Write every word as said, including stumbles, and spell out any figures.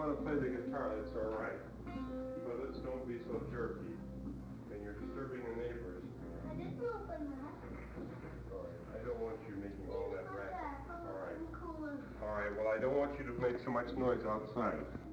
want to play the guitar, that's all right. But let's don't be so jerky. And you're disturbing the neighbors. I didn't open that. All right, I don't want you making all that racket. All right. Cooler. All right, well, I don't want you to make so much noise outside.